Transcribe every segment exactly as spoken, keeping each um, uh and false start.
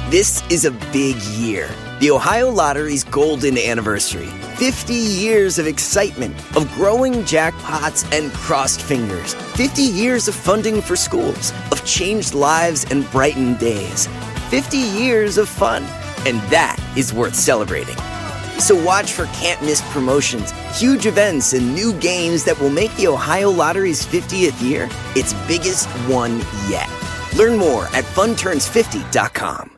This is a big year. The Ohio Lottery's golden anniversary. fifty years of excitement, of growing jackpots and crossed fingers. fifty years of funding for schools, of changed lives and brightened days. fifty years of fun. And that is worth celebrating. So watch for can't-miss promotions, huge events, and new games that will make the Ohio Lottery's fiftieth year its biggest one yet. Learn more at fun turns fifty dot com.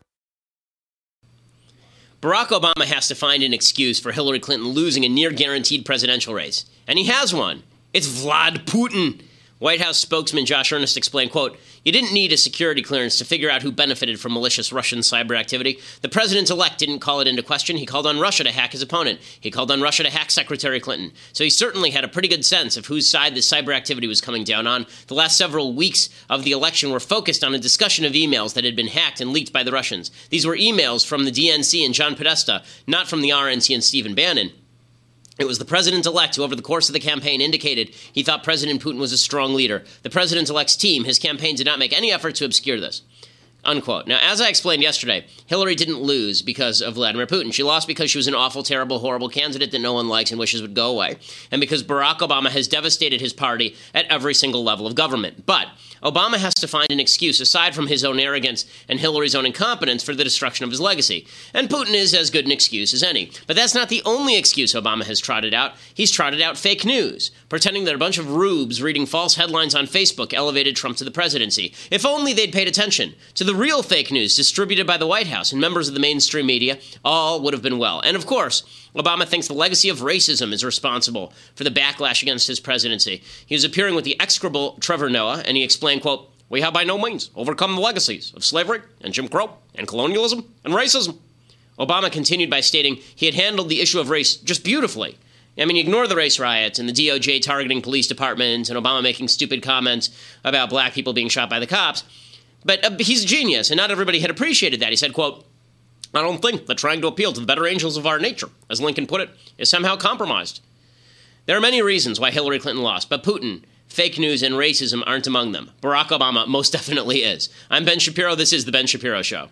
Barack Obama has to find an excuse for Hillary Clinton losing a near-guaranteed presidential race. And he has one. It's Vlad Putin. White House spokesman Josh Earnest explained, quote, "You didn't need a security clearance to figure out who benefited from malicious Russian cyber activity. The president-elect didn't call it into question. He called on Russia to hack his opponent. He called on Russia to hack Secretary Clinton. So he certainly had a pretty good sense of whose side the cyber activity was coming down on. The last several weeks of the election were focused on a discussion of emails that had been hacked and leaked by the Russians. These were emails from the D N C and John Podesta, not from the R N C and Stephen Bannon. It was the president-elect who, over the course of the campaign, indicated he thought President Putin was a strong leader. The president-elect's team, his campaign, did not make any effort to obscure this." Unquote. Now, as I explained yesterday, Hillary didn't lose because of Vladimir Putin. She lost because she was an awful, terrible, horrible candidate that no one likes and wishes would go away, and because Barack Obama has devastated his party at every single level of government. But Obama has to find an excuse, aside from his own arrogance and Hillary's own incompetence, for the destruction of his legacy. And Putin is as good an excuse as any. But that's not the only excuse Obama has trotted out. He's trotted out fake news, pretending that a bunch of rubes reading false headlines on Facebook elevated Trump to the presidency. If only they'd paid attention to the real fake news distributed by the White House and members of the mainstream media, all would have been well. And of course, Obama thinks the legacy of racism is responsible for the backlash against his presidency. He was appearing with the execrable Trevor Noah, and he explained, quote, "We have by no means overcome the legacies of slavery and Jim Crow and colonialism and racism." Obama continued by stating he had handled the issue of race just beautifully. I mean, ignore the race riots and the D O J targeting police departments and Obama making stupid comments about black people being shot by the cops. But uh, he's a genius, and not everybody had appreciated that. He said, quote, "I don't think that trying to appeal to the better angels of our nature, as Lincoln put it, is somehow compromised." There are many reasons why Hillary Clinton lost, but Putin, fake news, and racism aren't among them. Barack Obama most definitely is. I'm Ben Shapiro. This is The Ben Shapiro Show.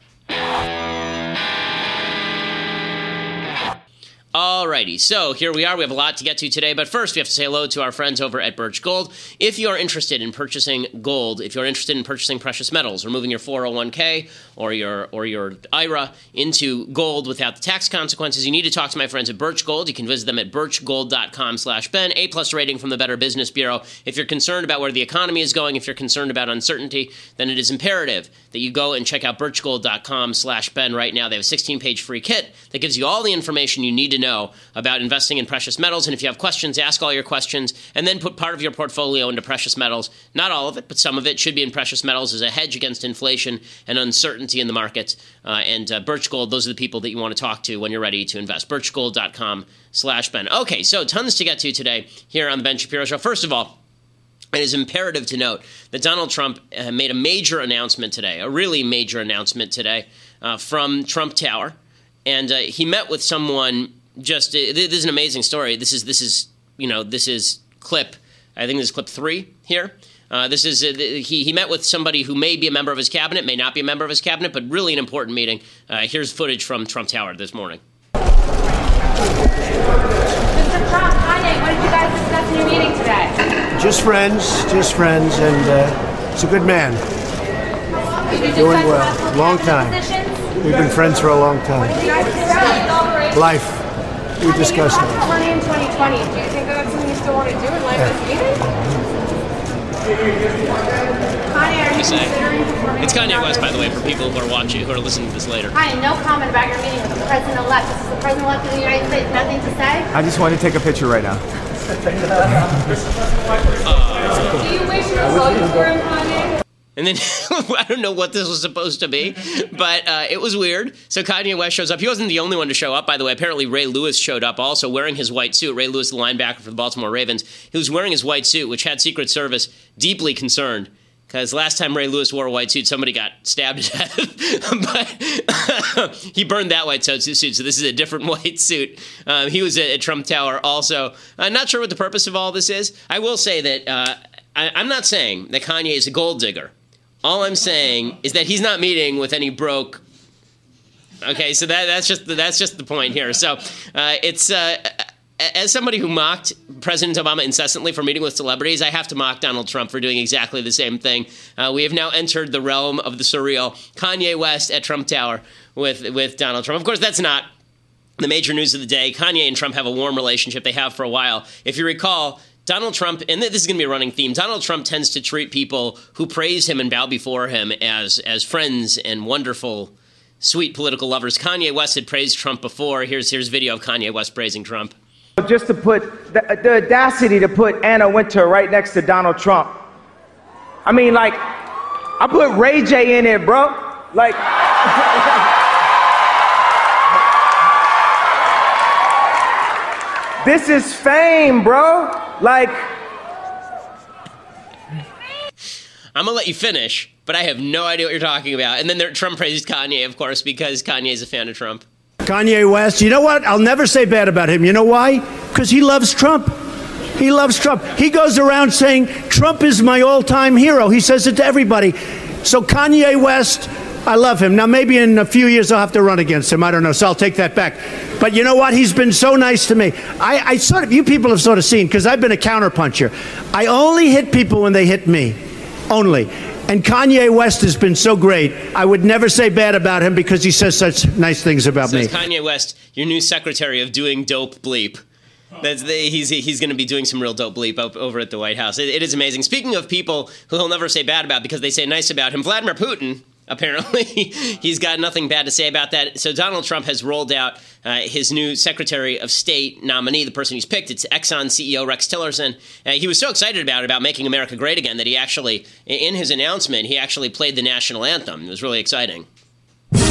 Alrighty, so here we are. We have a lot to get to today, but first we have to say hello to our friends over at Birch Gold. If you are interested in purchasing gold, if you're interested in purchasing precious metals, or moving your four oh one k or your or your I R A into gold without the tax consequences, you need to talk to my friends at Birch Gold. You can visit them at birch gold dot com slash Ben, A plus rating from the Better Business Bureau. If you're concerned about where the economy is going, if you're concerned about uncertainty, then it is imperative that you go and check out birch gold dot com slash Ben right now. They have a sixteen-page free kit that gives you all the information you need to know about investing in precious metals. And if you have questions, ask all your questions, and then put part of your portfolio into precious metals. Not all of it, but some of it should be in precious metals as a hedge against inflation and uncertainty in the markets. Uh, and uh, Birch Gold, those are the people that you want to talk to when you're ready to invest. birch gold dot com slash Ben. Okay, so tons to get to today here on the Ben Shapiro Show. First of all, it is imperative to note that Donald Trump uh, made a major announcement today, a really major announcement today uh, from Trump Tower. And uh, he met with someone. Just uh, this is an amazing story. This is this is you know this is clip. I think this is clip three here. Uh, this is uh, he he met with somebody who may be a member of his cabinet, may not be a member of his cabinet, but really an important meeting. Uh, here's footage from Trump Tower this morning. Mister Trump, Kanye, what did you guys discuss in your meeting today? Just friends, just friends, and uh, he's a good man. Doing well. Long time. We've been friends for a long time. What did you guys discuss? Life. We discussed it. Money in twenty twenty. Do you think that that's something you still want to do in light of this meeting? Kanye, are you considering performing? It's Kanye West, by the way, for people who are watching, who are listening to this later. Kanye, no comment about your meeting with the president-elect. This is the president-elect of the United States. Nothing to say? I just wanted to take a picture right now. uh, do you wish you were voting for him, Kanye? And then, I don't know what this was supposed to be, but uh, it was weird. So Kanye West shows up. He wasn't the only one to show up, by the way. Apparently, Ray Lewis showed up also wearing his white suit. Ray Lewis, the linebacker for the Baltimore Ravens. He was wearing his white suit, which had Secret Service deeply concerned. Because last time Ray Lewis wore a white suit, somebody got stabbed to death. But he burned that white suit, so this is a different white suit. Um, he was at, at Trump Tower also. I'm not sure what the purpose of all this is. I will say that uh, I, I'm not saying that Kanye is a gold digger. All I'm saying is that he's not meeting with any broke Okay, so that that's just that's just the point here. So uh, it's uh, as somebody who mocked President Obama incessantly for meeting with celebrities, I have to mock Donald Trump for doing exactly the same thing. Uh, we have now entered the realm of the surreal. Kanye West at Trump Tower with with Donald Trump. Of course, that's not the major news of the day. Kanye and Trump have a warm relationship. They have for a while. If you recall, Donald Trump, and this is going to be a running theme, Donald Trump tends to treat people who praise him and bow before him as as friends and wonderful, sweet political lovers. Kanye West had praised Trump before. Here's here's video of Kanye West praising Trump. Just to put the, the audacity to put Anna Wintour right next to Donald Trump. I mean, like, I put Ray J in it, bro. Like, this is fame, bro. Like, I'm gonna let you finish, but I have no idea what you're talking about. And then there, Trump praised Kanye, of course, because Kanye is a fan of Trump. Kanye West, you know what? I'll never say bad about him. You know why? Because he loves Trump. He loves Trump. He goes around saying, Trump is my all-time hero. He says it to everybody. So Kanye West, I love him. Now, maybe in a few years I'll have to run against him. I don't know, so I'll take that back. But you know what? He's been so nice to me. I, I sort of, you people have sort of seen, because I've been a counterpuncher. I only hit people when they hit me. Only. And Kanye West has been so great. I would never say bad about him because he says such nice things about Says me. Kanye West, your new secretary of doing dope bleep. That's the, he's he's going to be doing some real dope bleep over at the White House. It, it is amazing. Speaking of people who he'll never say bad about because they say nice about him, Vladimir Putin, apparently, he's got nothing bad to say about that. So Donald Trump has rolled out uh, his new Secretary of State nominee, the person he's picked. It's Exxon C E O Rex Tillerson. Uh, he was so excited about it, about making America great again, that he actually, in his announcement, he actually played the national anthem. It was really exciting. No,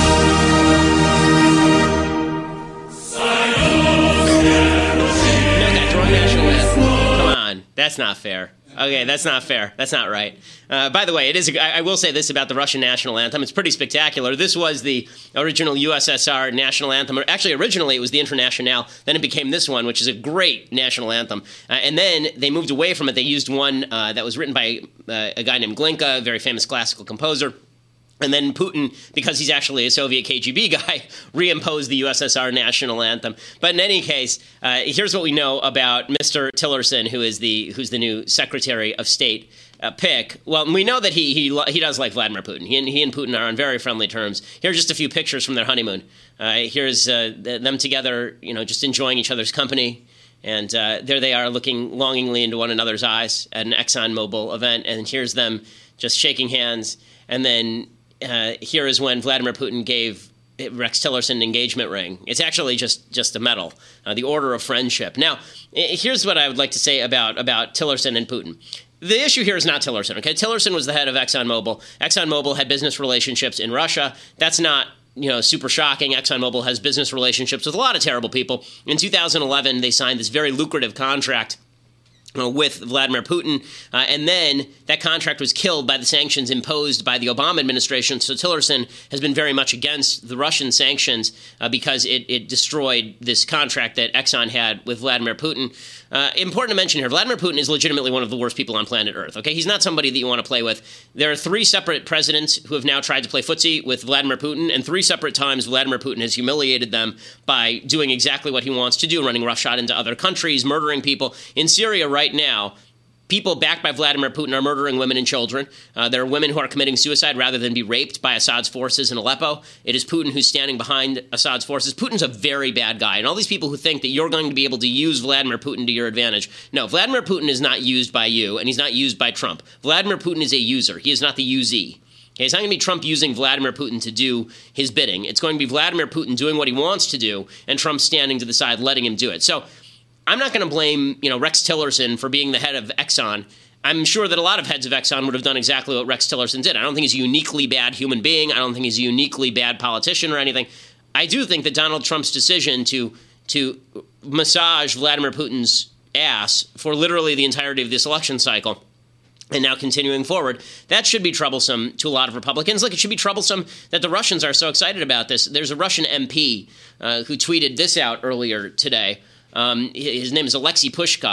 that wrong national anthem. Come on, that's not fair. Okay, that's not fair. That's not right. Uh, by the way, it is. I, I will say this about the Russian national anthem. It's pretty spectacular. This was the original U S S R national anthem. Actually, originally it was the Internationale. Then it became this one, which is a great national anthem. Uh, and then they moved away from it. They used one uh, that was written by uh, a guy named Glinka, a very famous classical composer. And then Putin, because he's actually a Soviet K G B guy, reimposed the U S S R national anthem. But in any case, uh, here's what we know about Mister Tillerson, who is the who's the new Secretary of State uh, pick. Well, we know that he he he does like Vladimir Putin. He and, he and Putin are on very friendly terms. Here are just a few pictures from their honeymoon. Uh, here's uh, them together, you know, just enjoying each other's company. And uh, there they are, looking longingly into one another's eyes at an ExxonMobil event. And here's them just shaking hands. And then Uh, here is when Vladimir Putin gave Rex Tillerson an engagement ring. It's actually just, just a medal, uh, the Order of Friendship. Now, here's what I would like to say about, about Tillerson and Putin. The issue here is not Tillerson, okay? Tillerson was the head of ExxonMobil. ExxonMobil had business relationships in Russia. That's not, you know, super shocking. ExxonMobil has business relationships with a lot of terrible people. In two thousand eleven, they signed this very lucrative contract Uh, with Vladimir Putin, uh, and then that contract was killed by the sanctions imposed by the Obama administration. So Tillerson has been very much against the Russian sanctions uh, because it, it destroyed this contract that Exxon had with Vladimir Putin. Uh, important to mention here, Vladimir Putin is legitimately one of the worst people on planet Earth. Okay, he's not somebody that you want to play with. There are three separate presidents who have now tried to play footsie with Vladimir Putin, and three separate times Vladimir Putin has humiliated them by doing exactly what he wants to do, running roughshod into other countries, murdering people. In Syria right now, people backed by Vladimir Putin are murdering women and children. Uh, there are women who are committing suicide rather than be raped by Assad's forces in Aleppo. It is Putin who's standing behind Assad's forces. Putin's a very bad guy. And all these people who think that you're going to be able to use Vladimir Putin to your advantage. No, Vladimir Putin is not used by you, and he's not used by Trump. Vladimir Putin is a user. He is not the usee. Okay, it's not going to be Trump using Vladimir Putin to do his bidding. It's going to be Vladimir Putin doing what he wants to do, and Trump standing to the side, letting him do it. So I'm not going to blame, you know, Rex Tillerson for being the head of Exxon. I'm sure that a lot of heads of Exxon would have done exactly what Rex Tillerson did. I don't think he's a uniquely bad human being. I don't think he's a uniquely bad politician or anything. I do think that Donald Trump's decision to to massage Vladimir Putin's ass for literally the entirety of this election cycle and now continuing forward, that should be troublesome to a lot of Republicans. Look, it should be troublesome that the Russians are so excited about this. There's a Russian M P uh, who tweeted this out earlier today. Um, his name is Alexei Pushkov,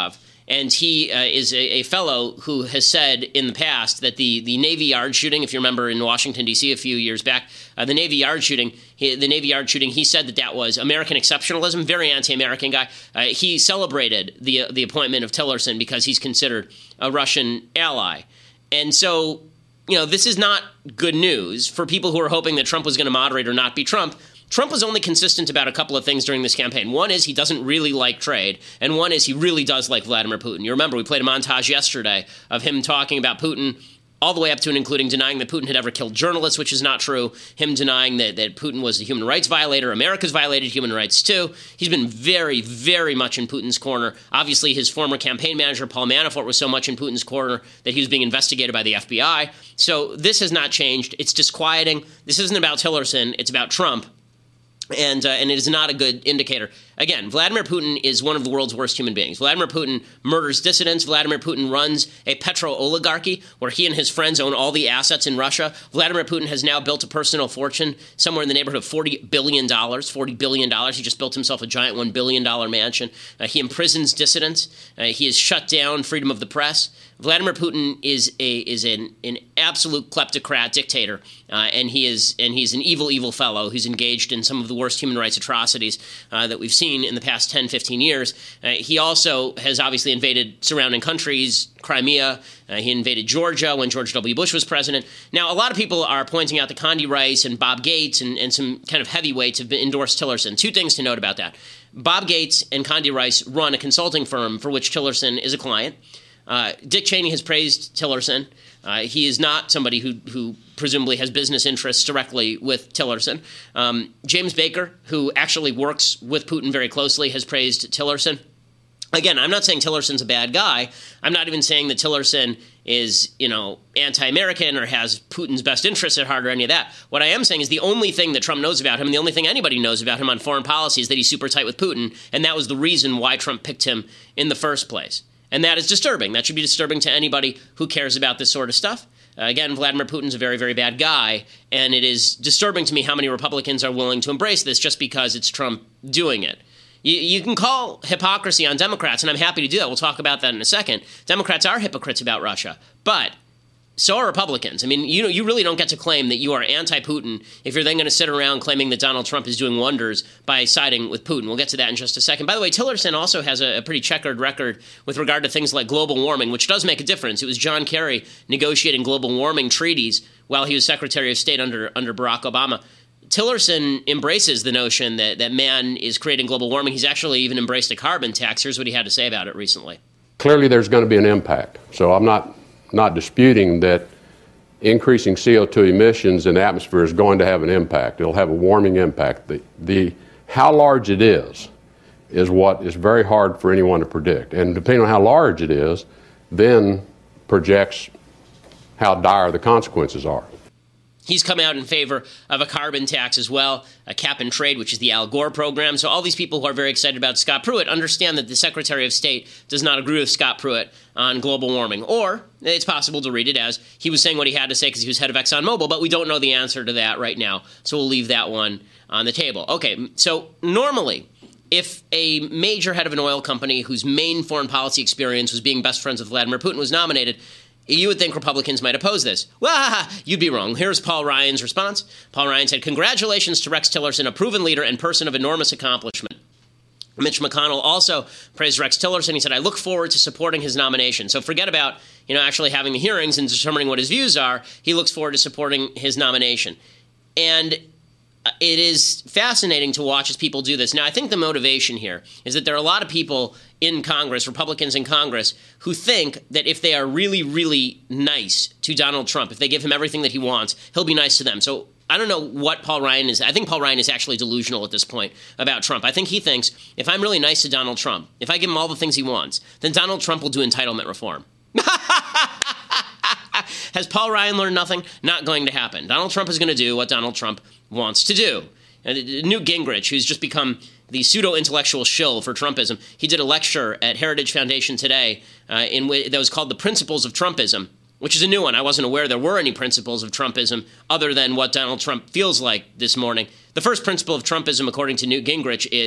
And he uh, is a, a fellow who has said in the past that the, the Navy Yard shooting, if you remember in Washington, D C a few years back, uh, the Navy Yard shooting, he, the Navy Yard shooting, he said that that was American exceptionalism, very anti-American guy. Uh, he celebrated the, the appointment of Tillerson because he's considered a Russian ally. And so, you know, this is not good news for people who are hoping that Trump was going to moderate or not be Trump. Trump was only consistent about a couple of things during this campaign. One is he doesn't really like trade, and one is he really does like Vladimir Putin. You remember we played a montage yesterday of him talking about Putin all the way up to and including denying that Putin had ever killed journalists, which is not true, him denying that, that Putin was a human rights violator. America's violated human rights too. He's been very, very much in Putin's corner. Obviously, his former campaign manager, Paul Manafort, was so much in Putin's corner that he was being investigated by the F B I. So this has not changed. It's disquieting. This isn't about Tillerson. It's about Trump. And uh, and it is not a good indicator. Again, Vladimir Putin is one of the world's worst human beings. Vladimir Putin murders dissidents. Vladimir Putin runs a petro-oligarchy where he and his friends own all the assets in Russia. Vladimir Putin has now built a personal fortune somewhere in the neighborhood of forty billion dollars. forty billion dollars. He just built himself a giant one billion dollars mansion. Uh, he imprisons dissidents. Uh, he has shut down freedom of the press. Vladimir Putin is a is an, an absolute kleptocrat dictator, uh, and he is and he's an evil, evil fellow who's engaged in some of the worst human rights atrocities uh, that we've seen in the past ten, fifteen years. Uh, he also has obviously invaded surrounding countries, Crimea. Uh, he invaded Georgia when George W. Bush was president. Now, a lot of people are pointing out that Condi Rice and Bob Gates and, and some kind of heavyweights have been endorsed Tillerson. Two things to note about that. Bob Gates and Condi Rice run a consulting firm for which Tillerson is a client. Uh, Dick Cheney has praised Tillerson. Uh, he is not somebody who, who presumably has business interests directly with Tillerson. Um, James Baker, who actually works with Putin very closely, has praised Tillerson. Again, I'm not saying Tillerson's a bad guy. I'm not even saying that Tillerson is, you know, anti-American or has Putin's best interests at heart or any of that. What I am saying is the only thing that Trump knows about him and the only thing anybody knows about him on foreign policy is that he's super tight with Putin, and that was the reason why Trump picked him in the first place. And that is disturbing. That should be disturbing to anybody who cares about this sort of stuff. Uh, again, Vladimir Putin's a very, very bad guy, and it is disturbing to me how many Republicans are willing to embrace this just because it's Trump doing it. You, you can call hypocrisy on Democrats, and I'm happy to do that. We'll talk about that in a second. Democrats are hypocrites about Russia, but so are Republicans. I mean, you know, you really don't get to claim that you are anti-Putin if you're then going to sit around claiming that Donald Trump is doing wonders by siding with Putin. We'll get to that in just a second. By the way, Tillerson also has a, a pretty checkered record with regard to things like global warming, which does make a difference. It was John Kerry negotiating global warming treaties while he was Secretary of State under, under Barack Obama. Tillerson embraces the notion that, that man is creating global warming. He's actually even embraced a carbon tax. Here's what he had to say about it recently. Clearly, there's going to be an impact. So I'm not not disputing that increasing C O two emissions in the atmosphere is going to have an impact. It'll have a warming impact. The, the how large it is is what is very hard for anyone to predict. And depending on how large it is, then projects how dire the consequences are. He's come out in favor of a carbon tax as well, a cap and trade, which is the Al Gore program. So all these people who are very excited about Scott Pruitt understand that the Secretary of State does not agree with Scott Pruitt on global warming. Or it's possible to read it as he was saying what he had to say because he was head of ExxonMobil, but we don't know the answer to that right now. So we'll leave that one on the table. Okay, so normally, if a major head of an oil company whose main foreign policy experience was being best friends with Vladimir Putin was nominated, you would think Republicans might oppose this. Well, you'd be wrong. Here's Paul Ryan's response. Paul Ryan said, "Congratulations to Rex Tillerson, a proven leader and person of enormous accomplishment." Mitch McConnell also praised Rex Tillerson. He said, "I look forward to supporting his nomination." So forget about, you know, actually having the hearings and determining what his views are. He looks forward to supporting his nomination. And it is fascinating to watch as people do this. Now, I think the motivation here is that there are a lot of people in Congress, Republicans in Congress, who think that if they are really, really nice to Donald Trump, if they give him everything that he wants, he'll be nice to them. So I don't know what Paul Ryan is. I think Paul Ryan is actually delusional at this point about Trump. I think he thinks if I'm really nice to Donald Trump, if I give him all the things he wants, then Donald Trump will do entitlement reform. Has Paul Ryan learned nothing? Not going to happen. Donald Trump is going to do what Donald Trump wants to do. And Newt Gingrich, who's just become the pseudo-intellectual shill for Trumpism, he did a lecture at Heritage Foundation today uh, in w- that was called The Principles of Trumpism, which is a new one. I wasn't aware there were any principles of Trumpism other than what Donald Trump feels like this morning. The first principle of Trumpism, according to Newt Gingrich, is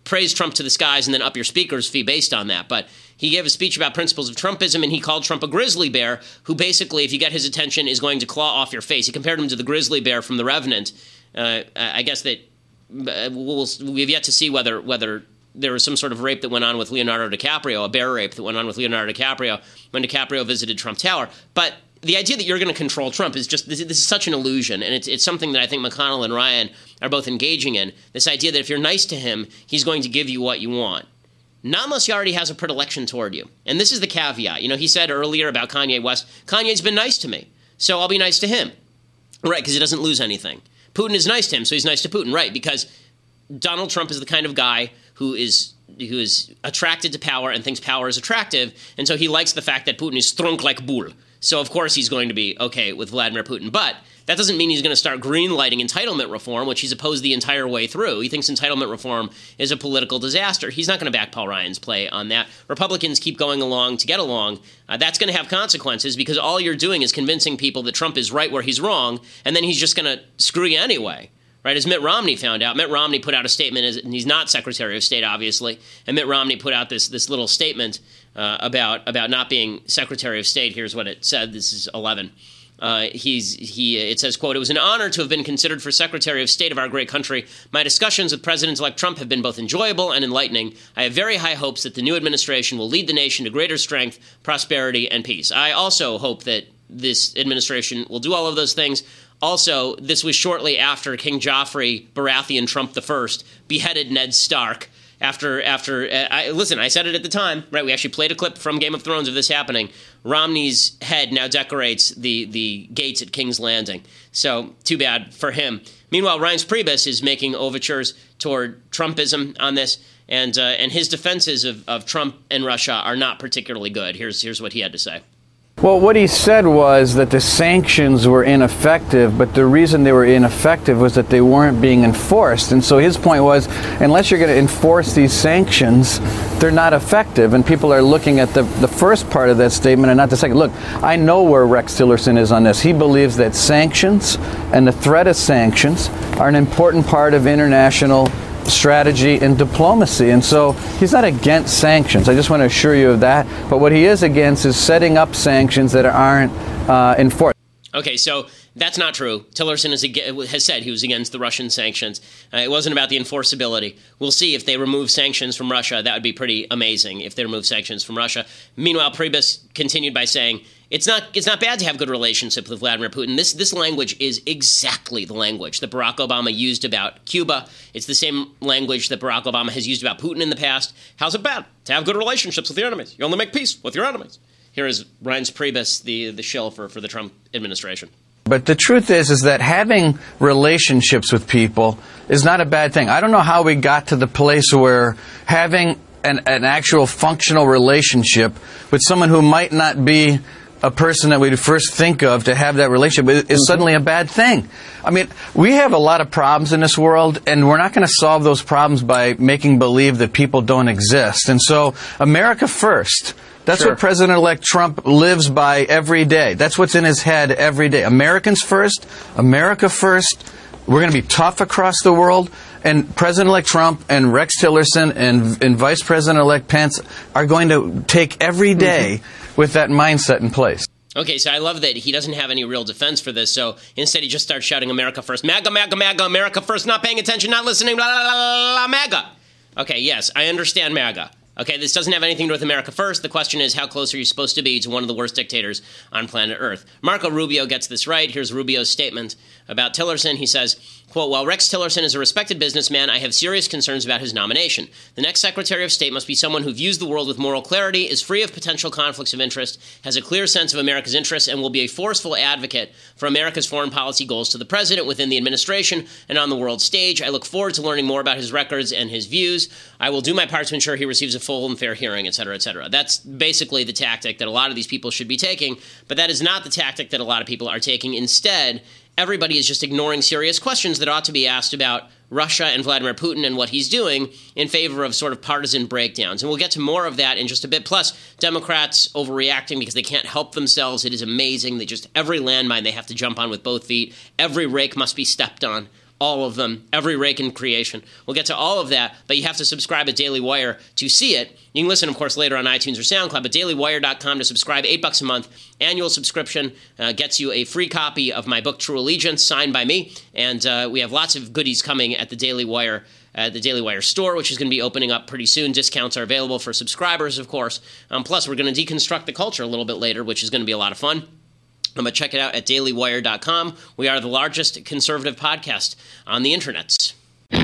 praise Trump to the skies and then up your speaker's fee based on that. But he gave a speech about principles of Trumpism, and he called Trump a grizzly bear who basically, if you get his attention, is going to claw off your face. He compared him to the grizzly bear from The Revenant. Uh, I guess that uh, we'll, we've yet to see whether whether there was some sort of rape that went on with Leonardo DiCaprio, a bear rape that went on with Leonardo DiCaprio when DiCaprio visited Trump Tower. But the idea that you're going to control Trump is just, this, this is such an illusion, and it's, it's something that I think McConnell and Ryan are both engaging in. This idea that if you're nice to him, he's going to give you what you want. Not unless he already has a predilection toward you. And this is the caveat. You know, he said earlier about Kanye West, Kanye's been nice to me, so I'll be nice to him. Right, because he doesn't lose anything. Putin is nice to him, so he's nice to Putin. Right, because Donald Trump is the kind of guy who is who is attracted to power and thinks power is attractive, and so he likes the fact that Putin is strong like bull. So, of course, he's going to be okay with Vladimir Putin. But that doesn't mean he's going to start green-lighting entitlement reform, which he's opposed the entire way through. He thinks entitlement reform is a political disaster. He's not going to back Paul Ryan's play on that. Republicans keep going along to get along. Uh, that's going to have consequences because all you're doing is convincing people that Trump is right where he's wrong, and then he's just going to screw you anyway. Right, as Mitt Romney found out, Mitt Romney put out a statement, as, and he's not Secretary of State, obviously, and Mitt Romney put out this this little statement uh, about about not being Secretary of State. Here's what it said. This is eleven. Uh, he's he. It says, quote, "It was an honor to have been considered for Secretary of State of our great country. My discussions with President-elect Trump have been both enjoyable and enlightening. I have very high hopes that the new administration will lead the nation to greater strength, prosperity, and peace. I also hope that this administration will do all of those things." Also, this was shortly after King Joffrey Baratheon Trump the First beheaded Ned Stark. After, after uh, I, listen, I said it at the time, right? We actually played a clip from Game of Thrones of this happening. Romney's head now decorates the, the gates at King's Landing. So, too bad for him. Meanwhile, Reince Priebus is making overtures toward Trumpism on this, and uh, and his defenses of, of Trump and Russia are not particularly good. Here's here's what he had to say. Well, what he said was that the sanctions were ineffective, but the reason they were ineffective was that they weren't being enforced. And so his point was, unless you're going to enforce these sanctions, they're not effective. And people are looking at the, the first part of that statement and not the second. Look, I know where Rex Tillerson is on this. He believes that sanctions and the threat of sanctions are an important part of international strategy and diplomacy, and so he's not against sanctions. I just want to assure you of that. But what he is against is setting up sanctions that aren't uh, enforced. Okay, so that's not true. Tillerson is, has said he was against the Russian sanctions. Uh, it wasn't about the enforceability. We'll see if they remove sanctions from Russia. That would be pretty amazing if they remove sanctions from Russia. Meanwhile, Priebus continued by saying, It's not it's not bad to have good relationships with Vladimir Putin. This this language is exactly the language that Barack Obama used about Cuba. It's the same language that Barack Obama has used about Putin in the past. How's it bad to have good relationships with your enemies? You only make peace with your enemies. Here is Reince Priebus, the, the shill for, for the Trump administration. But the truth is, is that having relationships with people is not a bad thing. I don't know how we got to the place where having an, an actual functional relationship with someone who might not be a person that we'd first think of to have that relationship is suddenly a bad thing. I mean, we have a lot of problems in this world, and we're not going to solve those problems by making believe that people don't exist. And so, America first. That's sure. what President-elect Trump lives by every day. That's what's in his head every day. Americans first, America first. We're going to be tough across the world. And President-elect Trump and Rex Tillerson and, and Vice President-elect Pence are going to take every day mm-hmm. with that mindset in place. Okay, so I love that he doesn't have any real defense for this, so instead he just starts shouting America first. MAGA, MAGA, MAGA, America first, not paying attention, not listening, blah, blah, blah, blah, MAGA. Okay, yes, I understand MAGA. Okay, this doesn't have anything to do with America first. The question is, how close are you supposed to be to one of the worst dictators on planet Earth? Marco Rubio gets this right. Here's Rubio's statement about Tillerson. He says, quote, "While Rex Tillerson is a respected businessman, I have serious concerns about his nomination. The next Secretary of State must be someone who views the world with moral clarity, is free of potential conflicts of interest, has a clear sense of America's interests, and will be a forceful advocate for America's foreign policy goals to the president, within the administration, and on the world stage. I look forward to learning more about his records and his views. I will do my part to ensure he receives a full and fair hearing," et cetera, et cetera. That's basically the tactic that a lot of these people should be taking, but that is not the tactic that a lot of people are taking. Instead, everybody is just ignoring serious questions that ought to be asked about Russia and Vladimir Putin and what he's doing in favor of sort of partisan breakdowns. And we'll get to more of that in just a bit. Plus, Democrats overreacting because they can't help themselves. It is amazing. They just, every landmine they have to jump on with both feet. Every rake must be stepped on. all of them, every rake in creation. We'll get to all of that, but you have to subscribe at Daily Wire to see it. You can listen, of course, later on iTunes or SoundCloud, but daily wire dot com to subscribe. Eight bucks a month. Annual subscription uh, gets you a free copy of my book, True Allegiance, signed by me. And uh, we have lots of goodies coming at the Daily Wire at the Daily Wire store, which is going to be opening up pretty soon. Discounts are available for subscribers, of course. Um, plus, we're going to deconstruct the culture a little bit later, which is going to be a lot of fun. Um, but check it out at daily wire dot com. We are the largest conservative podcast on the internets.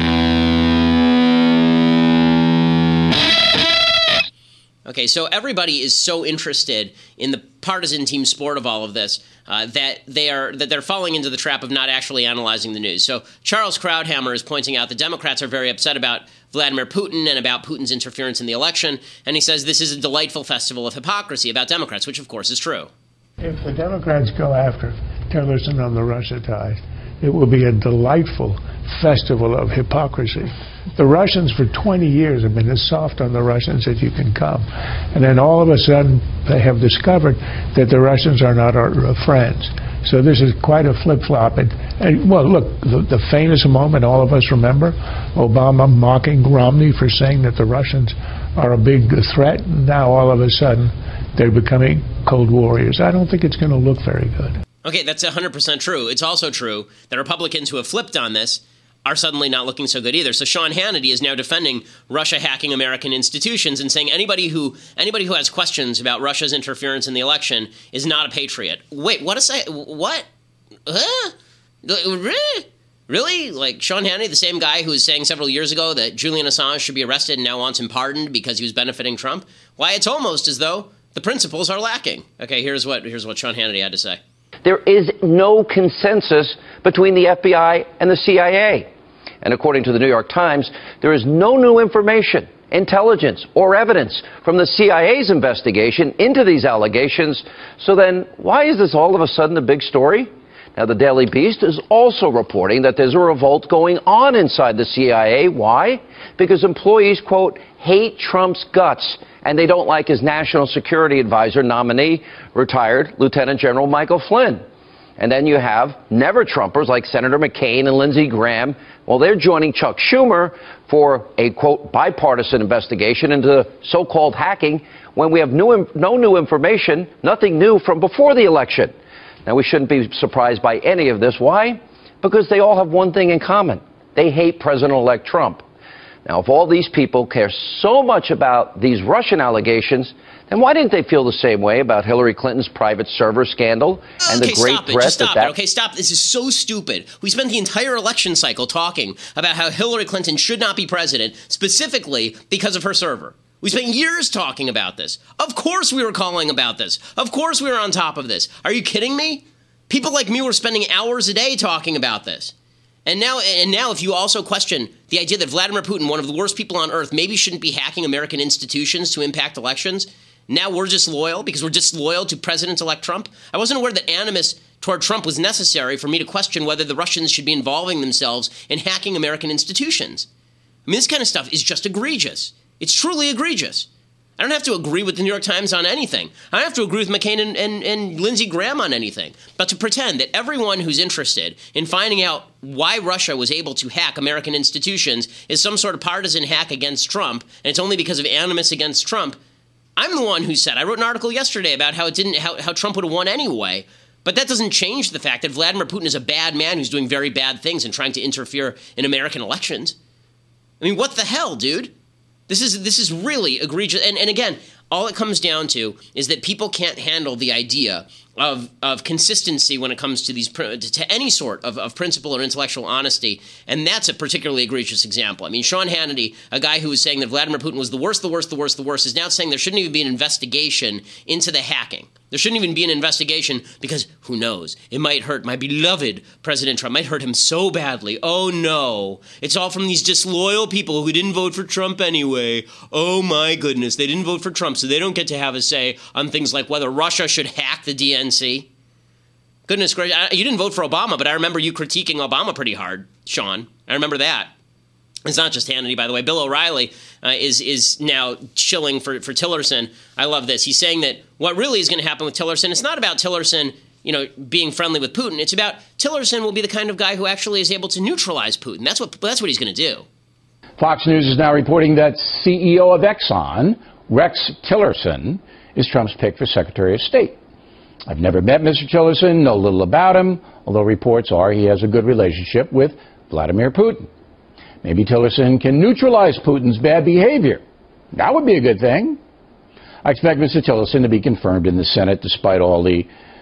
Okay, so everybody is so interested in the partisan team sport of all of this uh, that they are that they're falling into the trap of not actually analyzing the news. So Charles Krauthammer is pointing out the Democrats are very upset about Vladimir Putin and about Putin's interference in the election, and he says this is a delightful festival of hypocrisy about Democrats, which of course is true. If the Democrats go after Tillerson on the Russia ties, it will be a delightful festival of hypocrisy. The Russians for twenty years have been as soft on the Russians as you can come. And then all of a sudden they have discovered that the Russians are not our uh, friends. So this is quite a flip-flop. And, and well, look, the, the famous moment all of us remember, Obama mocking Romney for saying that the Russians are a big threat. Now all of a sudden they're becoming Cold Warriors. I don't think it's going to look very good. Okay, that's one hundred percent true. It's also true that Republicans who have flipped on this are suddenly not looking so good either. So Sean Hannity is now defending Russia hacking American institutions and saying anybody who anybody who has questions about Russia's interference in the election is not a patriot. Wait, what is that? What? Huh? Really? Like Sean Hannity, the same guy who was saying several years ago that Julian Assange should be arrested and now wants him pardoned because he was benefiting Trump? Why, it's almost as though the principles are lacking. Okay, here's what here's what Sean Hannity had to say. There is no consensus between the F B I and the C I A. And according to the New York Times, there is no new information, intelligence, or evidence from the C I A's investigation into these allegations. So then, why is this all of a sudden a big story? Now, the Daily Beast is also reporting that there's a revolt going on inside the C I A. Why? Because employees, quote, hate Trump's guts, and they don't like his national security advisor nominee, retired Lieutenant General Michael Flynn. And then you have never-Trumpers like Senator McCain and Lindsey Graham. Well, they're joining Chuck Schumer for a, quote, bipartisan investigation into so-called hacking when we have new, no new information, nothing new from before the election. Now, we shouldn't be surprised by any of this. Why? Because they all have one thing in common. They hate President-elect Trump. Now, if all these people care so much about these Russian allegations, then why didn't they feel the same way about Hillary Clinton's private server scandal and okay, the great stop it. threat Just stop that that... it. Okay, stop. This is so stupid. We spent the entire election cycle talking about how Hillary Clinton should not be president, specifically because of her server. We spent years talking about this. Of course we were calling about this. Of course we were on top of this. Are you kidding me? People like me were spending hours a day talking about this. And now, and now, if you also question the idea that Vladimir Putin, one of the worst people on earth, maybe shouldn't be hacking American institutions to impact elections, now we're disloyal because we're disloyal to President-elect Trump. I wasn't aware that animus toward Trump was necessary for me to question whether the Russians should be involving themselves in hacking American institutions. I mean, this kind of stuff is just egregious. It's truly egregious. I don't have to agree with the New York Times on anything. I don't have to agree with McCain and, and, and Lindsey Graham on anything. But to pretend that everyone who's interested in finding out why Russia was able to hack American institutions is some sort of partisan hack against Trump, and it's only because of animus against Trump, I'm the one who said, I wrote an article yesterday about how it didn't, how, how Trump would have won anyway. But that doesn't change the fact that Vladimir Putin is a bad man who's doing very bad things and trying to interfere in American elections. I mean, what the hell, dude? This is this is really egregious. And, and again, all it comes down to is that people can't handle the idea of of consistency when it comes to these to any sort of, of principle or intellectual honesty. And that's a particularly egregious example. I mean, Sean Hannity, a guy who was saying that Vladimir Putin was the worst, the worst, the worst, the worst, is now saying there shouldn't even be an investigation into the hacking. There shouldn't even be an investigation because, who knows, it might hurt my beloved President Trump. It might hurt him so badly. Oh, no. It's all from these disloyal people who didn't vote for Trump anyway. Oh, my goodness. They didn't vote for Trump, so they don't get to have a say on things like whether Russia should hack the D N C. Goodness gracious. You didn't vote for Obama, but I remember you critiquing Obama pretty hard, Sean. I remember that. It's not just Hannity, by the way. Bill O'Reilly uh, is is now shilling for, for Tillerson. I love this. He's saying that what really is going to happen with Tillerson, it's not about Tillerson, you know, being friendly with Putin. It's about Tillerson will be the kind of guy who actually is able to neutralize Putin. That's what that's what he's going to do. Fox News is now reporting that C E O of Exxon, Rex Tillerson, is Trump's pick for Secretary of State. I've never met Mister Tillerson, know little about him, although reports are he has a good relationship with Vladimir Putin. Maybe Tillerson can neutralize Putin's bad behavior. That would be a good thing. I expect Mister Tillerson to be confirmed in the Senate despite all the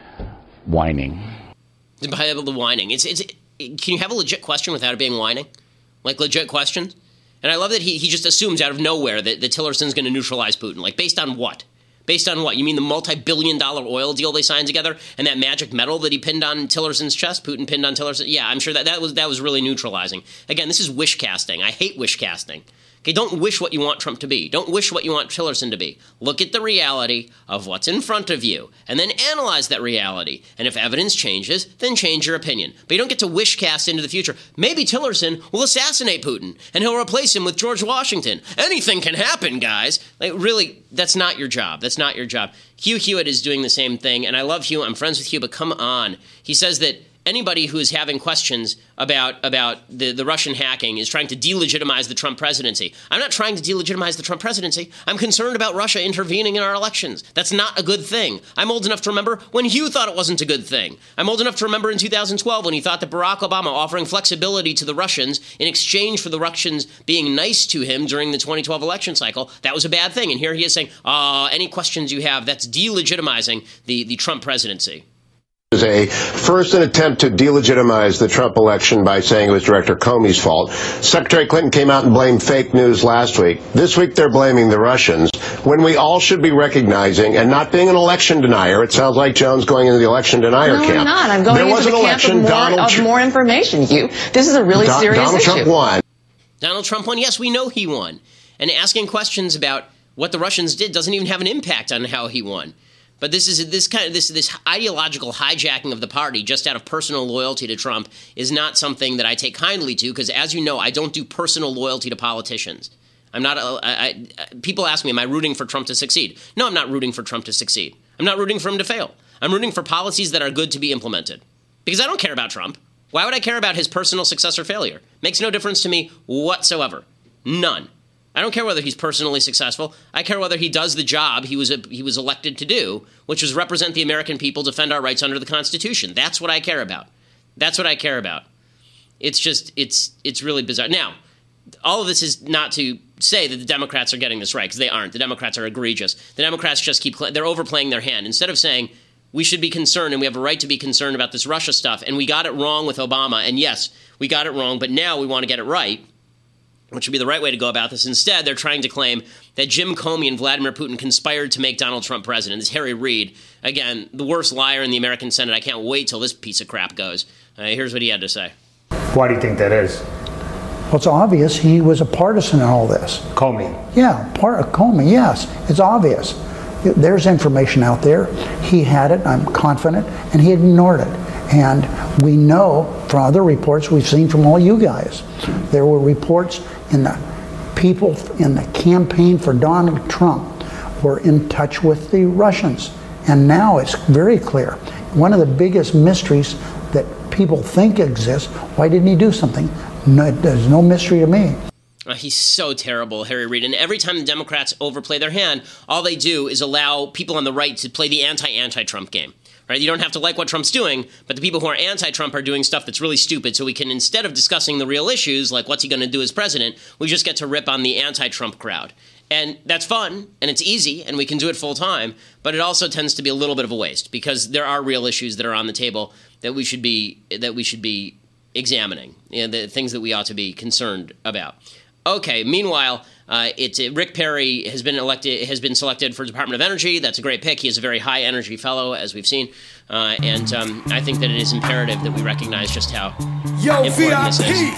whining. Despite all the whining. It's, it's, it, can you have a legit question without it being whining? Like legit questions? And I love that he, he just assumes out of nowhere that, that Tillerson's going to neutralize Putin. Like based on what? Based on what? You mean the multi-billion dollar oil deal they signed together and that magic medal that he pinned on Tillerson's chest? Putin pinned on Tillerson? Yeah, I'm sure that, that was that was really neutralizing. Again, this is wish casting. I hate wish casting. Okay, don't wish what you want Trump to be. Don't wish what you want Tillerson to be. Look at the reality of what's in front of you and then analyze that reality. And if evidence changes, then change your opinion. But you don't get to wish cast into the future. Maybe Tillerson will assassinate Putin and he'll replace him with George Washington. Anything can happen, guys. Like, really, that's not your job. That's not your job. Hugh Hewitt is doing the same thing, and I love Hugh. I'm friends with Hugh, but come on. He says that anybody who is having questions about about the, the Russian hacking is trying to delegitimize the Trump presidency. I'm not trying to delegitimize the Trump presidency. I'm concerned about Russia intervening in our elections. That's not a good thing. I'm old enough to remember when Hugh thought it wasn't a good thing. I'm old enough to remember in two thousand twelve when he thought that Barack Obama offering flexibility to the Russians in exchange for the Russians being nice to him during the twenty twelve election cycle, that was a bad thing. And here he is saying, uh, any questions you have, that's delegitimizing the, the Trump presidency. Is a first an attempt to delegitimize the Trump election by saying it was Director Comey's fault. Secretary Clinton came out and blamed fake news last week. This week they're blaming the Russians, when we all should be recognizing and not being an election denier. It sounds like Jones going into the election denier no, camp. I'm not. I'm going there into was the an camp election. of more, Donald of Tr- more information, Hugh. This is a really Don- serious Donald issue. Trump won. Donald Trump won. Yes, we know he won. And asking questions about what the Russians did doesn't even have an impact on how he won. But this is this kind of this this ideological hijacking of the party just out of personal loyalty to Trump is not something that I take kindly to, because as you know, I don't do personal loyalty to politicians. I'm not. A, I, I, people ask me, am I rooting for Trump to succeed? No, I'm not rooting for Trump to succeed. I'm not rooting for him to fail. I'm rooting for policies that are good to be implemented, because I don't care about Trump. Why would I care about his personal success or failure? Makes no difference to me whatsoever. None. I don't care whether he's personally successful. I care whether he does the job he was a, he was elected to do, which was represent the American people, defend our rights under the Constitution. That's what I care about. That's what I care about. It's just, it's it's really bizarre. Now, all of this is not to say that the Democrats are getting this right, because they aren't. The Democrats are egregious. The Democrats just keep, they're overplaying their hand. Instead of saying, we should be concerned and we have a right to be concerned about this Russia stuff, and we got it wrong with Obama, and yes, we got it wrong, but now we want to get it right, which would be the right way to go about this. Instead, they're trying to claim that Jim Comey and Vladimir Putin conspired to make Donald Trump president. This Harry Reid, again, the worst liar in the American Senate. I can't wait till this piece of crap goes. Uh, here's what he had to say. Why do you think that is? Well, it's obvious he was a partisan in all this. Comey? Yeah, part of Comey, yes. It's obvious. There's information out there. He had it, I'm confident, and he ignored it. And we know from other reports we've seen from all you guys, there were reports in the people in the campaign for Donald Trump were in touch with the Russians. And now it's very clear. One of the biggest mysteries that people think exists, why didn't he do something? No, there's no mystery to me. Uh, he's so terrible, Harry Reid. And every time the Democrats overplay their hand, all they do is allow people on the right to play the anti-anti-Trump game. Right? You don't have to like what Trump's doing, but the people who are anti-Trump are doing stuff that's really stupid. So we can, instead of discussing the real issues, like what's he going to do as president, we just get to rip on the anti-Trump crowd. And that's fun, and it's easy, and we can do it full time, but it also tends to be a little bit of a waste, because there are real issues that are on the table that we should be that we should be examining, you know, the things that we ought to be concerned about. Okay, meanwhile, uh, it's uh, Rick Perry has been elected, has been selected for Department of Energy. That's a great pick. He is a very high energy fellow, as we've seen, uh, and um, I think that it is imperative that we recognize just how Yo, important V I P. This is.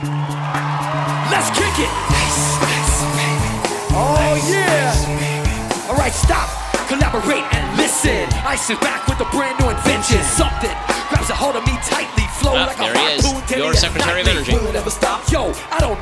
Let's kick it. Oh yeah. All right, stop, collaborate and listen. I sit back with a brand new invention. Something grabs a hold of me tightly. Flow oh, like there a he is, your Secretary of Energy. Will it ever stop? Yo, I don't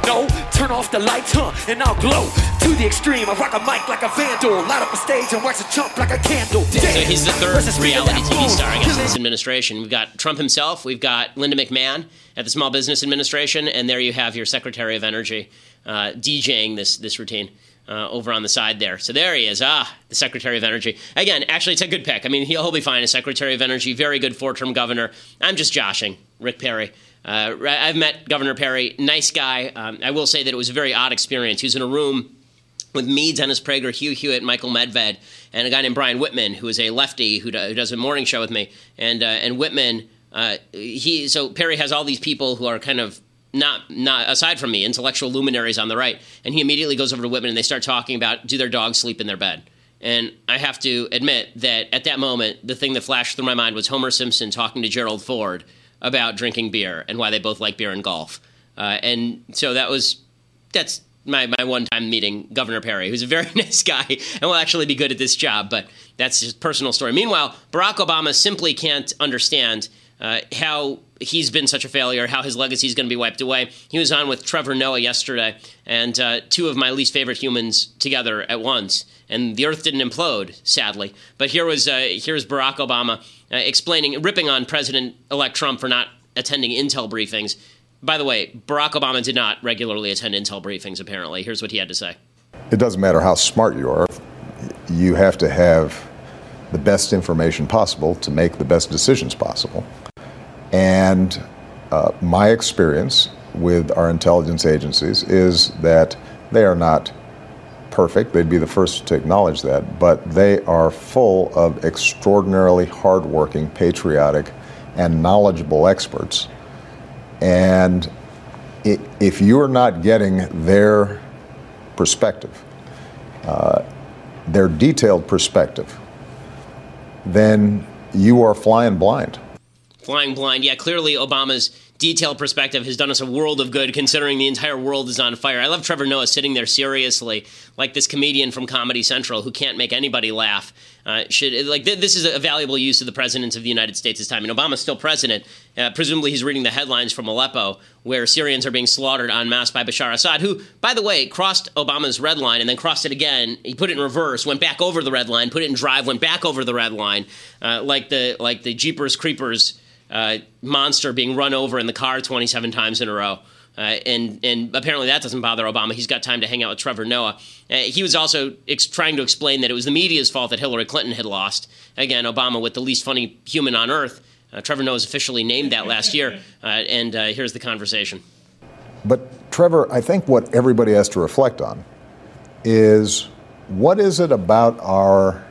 know? Turn off the lights, huh, and I'll glow. To the extreme, I rock a mic like a vandal. Light up a stage and wax a chump like a candle. So he's the third reality T V star, I guess, in this administration. We've got Trump himself, we've got Linda McMahon at the Small Business Administration, and there you have your Secretary of Energy uh, DJing this, this routine. Uh, over on the side there. So there he is. Ah, the Secretary of Energy. Again, actually, it's a good pick. I mean, he'll, he'll be fine as Secretary of Energy. Very good four-term governor. I'm just joshing Rick Perry. Uh, I've met Governor Perry. Nice guy. Um, I will say that it was a very odd experience. He was in a room with me, Dennis Prager, Hugh Hewitt, Michael Medved, and a guy named Brian Whitman, who is a lefty who, do, who does a morning show with me. And, uh, and Whitman, uh, he so Perry has all these people who are kind of Not, not aside from me, intellectual luminaries on the right. And he immediately goes over to Whitman and they start talking about, do their dogs sleep in their bed? And I have to admit that at that moment, the thing that flashed through my mind was Homer Simpson talking to Gerald Ford about drinking beer and why they both like beer and golf. Uh, and so that was, that's my, my one-time meeting Governor Perry, who's a very nice guy and will actually be good at this job. But that's his personal story. Meanwhile, Barack Obama simply can't understand uh, how he's been such a failure, how his legacy is going to be wiped away. He was on with Trevor Noah yesterday, and uh, two of my least favorite humans together at once. And the earth didn't implode, sadly. But here was uh, here's Barack Obama uh, explaining, ripping on President-elect Trump for not attending Intel briefings. By the way, Barack Obama did not regularly attend Intel briefings, apparently. Here's what he had to say. It doesn't matter how smart you are. You have to have the best information possible to make the best decisions possible. And uh, my experience with our intelligence agencies is that they are not perfect. They'd be the first to acknowledge that. But they are full of extraordinarily hardworking, patriotic, and knowledgeable experts. And it, if you're not getting their perspective, uh, their detailed perspective, then you are flying blind. Flying blind. Yeah, clearly Obama's detailed perspective has done us a world of good considering the entire world is on fire. I love Trevor Noah sitting there seriously like this comedian from Comedy Central who can't make anybody laugh. Uh, should like th- This is a valuable use of the president of the United States' time. And Obama's still president. Uh, presumably he's reading the headlines from Aleppo where Syrians are being slaughtered en masse by Bashar Assad, who, by the way, crossed Obama's red line and then crossed it again. He put it in reverse, went back over the red line, put it in drive, went back over the red line, uh, like the like the Jeepers Creepers Uh, monster being run over in the car twenty-seven times in a row. Uh, and, and apparently that doesn't bother Obama. He's got time to hang out with Trevor Noah. Uh, he was also ex- trying to explain that it was the media's fault that Hillary Clinton had lost. Again, Obama with the least funny human on earth. Uh, Trevor Noah was officially named that last year. Uh, and uh, here's the conversation. But, Trevor, I think what everybody has to reflect on is what is it about our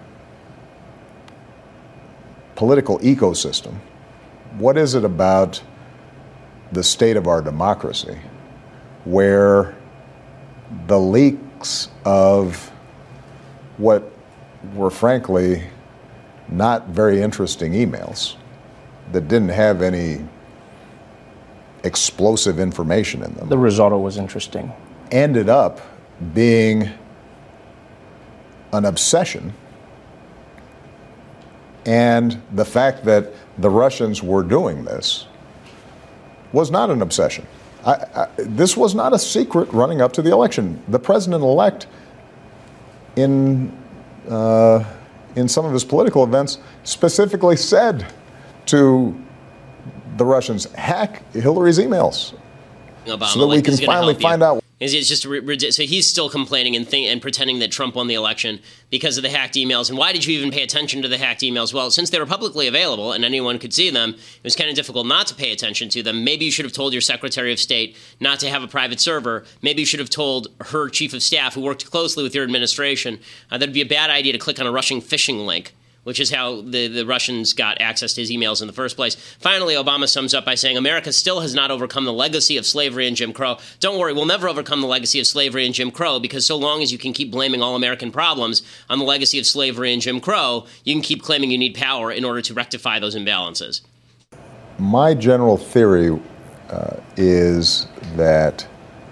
political ecosystem? What is it about the state of our democracy where the leaks of what were frankly not very interesting emails that didn't have any explosive information in them. The risotto was interesting. Ended up being an obsession. And the fact that the Russians were doing this was not an obsession. I, I, this was not a secret running up to the election. The president-elect, in uh, in some of his political events, specifically said to the Russians, hack Hillary's emails, Obama, so that like, we can finally find out. It's just so he's still complaining and think, and pretending that Trump won the election because of the hacked emails. And why did you even pay attention to the hacked emails? Well, since they were publicly available and anyone could see them, it was kind of difficult not to pay attention to them. Maybe you should have told your Secretary of State not to have a private server. Maybe you should have told her chief of staff, who worked closely with your administration, uh, that it'd be a bad idea to click on a Russian phishing link, which is how the, the Russians got access to his emails in the first place. Finally, Obama sums up by saying, America still has not overcome the legacy of slavery and Jim Crow. Don't worry, we'll never overcome the legacy of slavery and Jim Crow, because so long as you can keep blaming all American problems on the legacy of slavery and Jim Crow, you can keep claiming you need power in order to rectify those imbalances. My general theory uh, is that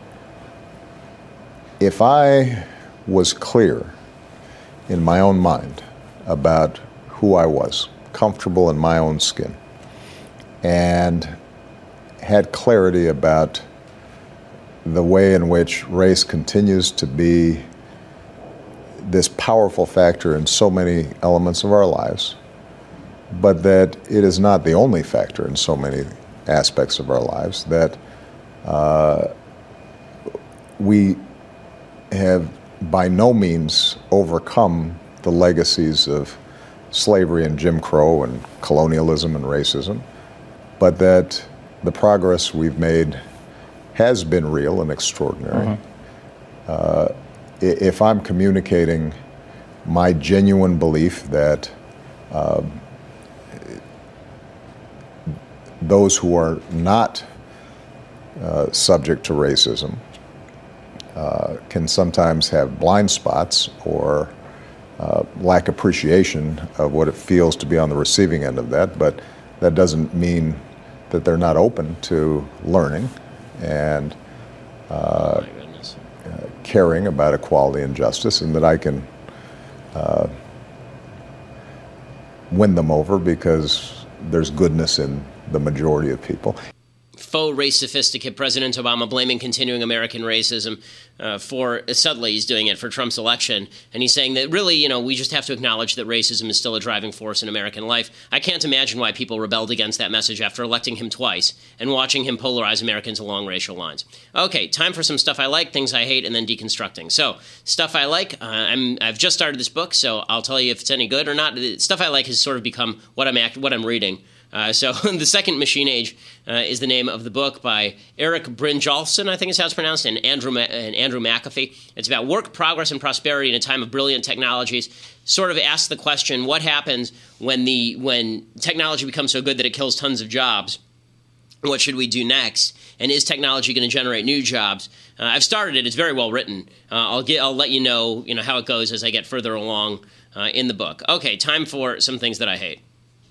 if I was clear in my own mind about who I was, comfortable in my own skin, and had clarity about the way in which race continues to be this powerful factor in so many elements of our lives, but that it is not the only factor in so many aspects of our lives, that uh, we have by no means overcome the legacies of slavery and Jim Crow and colonialism and racism, but that the progress we've made has been real and extraordinary. Mm-hmm. Uh, if I'm communicating my genuine belief that uh, those who are not uh, subject to racism uh, can sometimes have blind spots or uh, lack appreciation of what it feels to be on the receiving end of that, but that doesn't mean that they're not open to learning and uh, uh, caring about equality and justice, and that I can uh, win them over because there's goodness in the majority of people. Faux race sophisticate President Obama blaming continuing American racism uh, for, subtly he's doing it for Trump's election. And he's saying that really, you know, we just have to acknowledge that racism is still a driving force in American life. I can't imagine why people rebelled against that message after electing him twice and watching him polarize Americans along racial lines. Okay, time for some stuff I like, things I hate, and then deconstructing. So, stuff I like, uh, I'm, I've just started this book, so I'll tell you if it's any good or not. Stuff I like has sort of become what I'm, act- what I'm reading. Uh, so The Second Machine Age uh, is the name of the book by Eric Brynjolfsson, I think is how it's pronounced, and Andrew, Ma- and Andrew McAfee. It's about work, progress, and prosperity in a time of brilliant technologies. Sort of asks the question, what happens when the when technology becomes so good that it kills tons of jobs? What should we do next? And is technology going to generate new jobs? Uh, I've started it. It's very well written. Uh, I'll get. I'll let you know, you know, how it goes as I get further along uh, in the book. Okay, time for some things that I hate.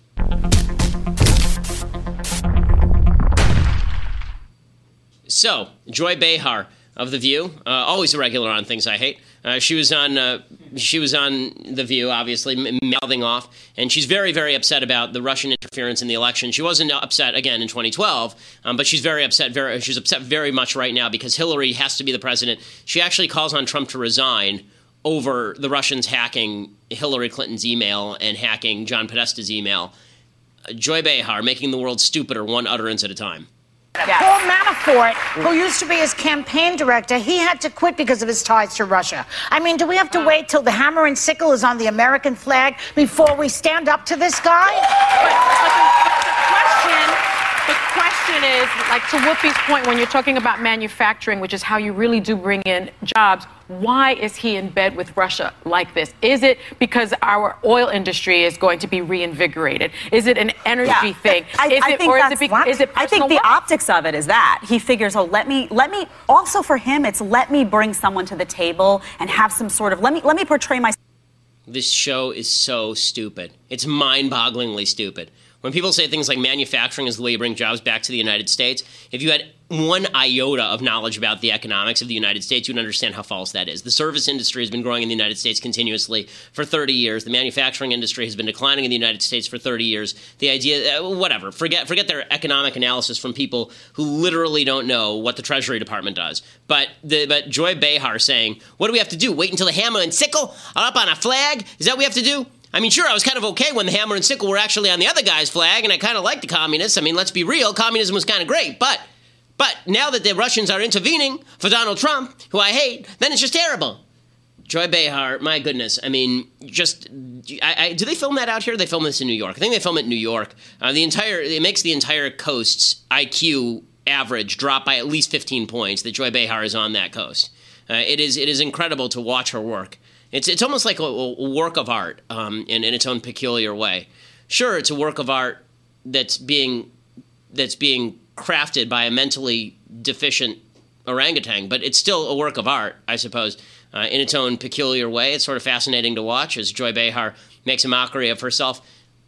So, Joy Behar of The View, uh, always a regular on Things I Hate. Uh, she was on uh, she was on The View, obviously, mouthing off, and she's very, very upset about the Russian interference in the election. She wasn't upset, again, in twenty twelve, um, but she's very upset. Very, she's upset very much right now because Hillary has to be the president. She actually calls on Trump to resign over the Russians hacking Hillary Clinton's email and hacking John Podesta's email. Uh, Joy Behar, making the world stupider one utterance at a time. Yes. Paul Manafort, who used to be his campaign director, he had to quit because of his ties to Russia. I mean, do we have to wait till the hammer and sickle is on the American flag before we stand up to this guy? But, but, the, but the question... The question is, like to Whoopi's point, when you're talking about manufacturing, which is how you really do bring in jobs, why is he in bed with Russia like this? Is it because our oil industry is going to be reinvigorated? Is it an energy yeah. thing? I, is I it, think or that's is it, be, is it I think the work? optics of it is that he figures, oh, let me, let me. Also for him, it's let me bring someone to the table and have some sort of let me, let me portray myself. This show is so stupid. It's mind-bogglingly stupid. When people say things like manufacturing is the way you bring jobs back to the United States, if you had one iota of knowledge about the economics of the United States, you'd understand how false that is. The service industry has been growing in the United States continuously for thirty years. The manufacturing industry has been declining in the United States for thirty years. The idea, uh, whatever, forget forget their economic analysis from people who literally don't know what the Treasury Department does. But the, but Joy Behar saying, what do we have to do? Wait until the hammer and sickle are up on a flag? Is that what we have to do? I mean, sure, I was kind of okay when the hammer and sickle were actually on the other guy's flag, and I kind of liked the communists. I mean, let's be real, communism was kind of great. But but now that the Russians are intervening for Donald Trump, who I hate, then it's just terrible. Joy Behar, my goodness. I mean, just, I, I, do they film that out here? They film this in New York. I think they film it in New York. Uh, the entire, it makes the entire coast's I Q average drop by at least fifteen points that Joy Behar is on that coast. Uh, it is it is incredible to watch her work. It's it's almost like a, a work of art um, in, in its own peculiar way. Sure, it's a work of art that's being that's being crafted by a mentally deficient orangutan, but it's still a work of art, I suppose, uh, in its own peculiar way. It's sort of fascinating to watch as Joy Behar makes a mockery of herself.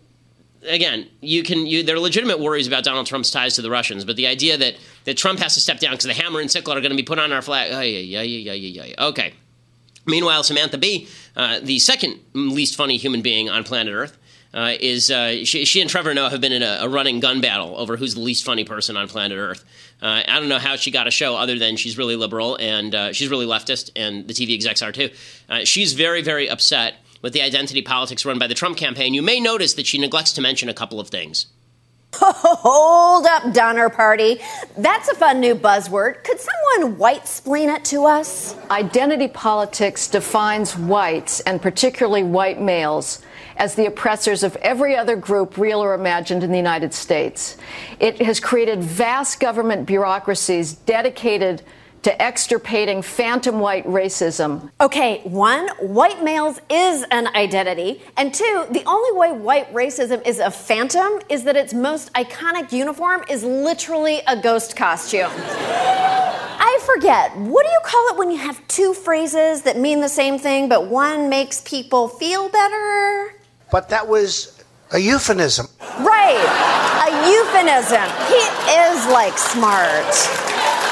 Again, you can. You, there are legitimate worries about Donald Trump's ties to the Russians, but the idea that, that Trump has to step down because the hammer and sickle are going to be put on our flag. Oh, yeah, yeah, yeah, yeah, yeah. Okay. Meanwhile, Samantha Bee, uh, the second least funny human being on planet Earth, uh, is uh, she, she and Trevor Noah have been in a, a running gun battle over who's the least funny person on planet Earth. Uh, I don't know how she got a show other than she's really liberal and uh, she's really leftist, and the T V execs are too. Uh, she's very, very upset with the identity politics run by the Trump campaign. You may notice that she neglects to mention a couple of things. Hold up, Donner Party. That's a fun new buzzword. Could someone white-splain it to us? Identity politics defines whites, and particularly white males, as the oppressors of every other group, real or imagined, in the United States. It has created vast government bureaucracies dedicated to extirpating phantom white racism. Okay, one, white males is an identity. And two, the only way white racism is a phantom is that its most iconic uniform is literally a ghost costume. I forget, what do you call it when you have two phrases that mean the same thing, but one makes people feel better? But that was a euphemism. Right, a euphemism. He is like smart.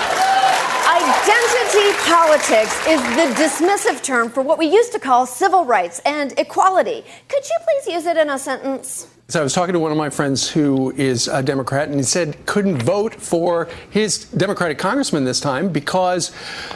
Identity politics is the dismissive term for what we used to call civil rights and equality. Could you please use it in a sentence? So I was talking to one of my friends who is a Democrat, and he said couldn't vote for his Democratic congressman this time because,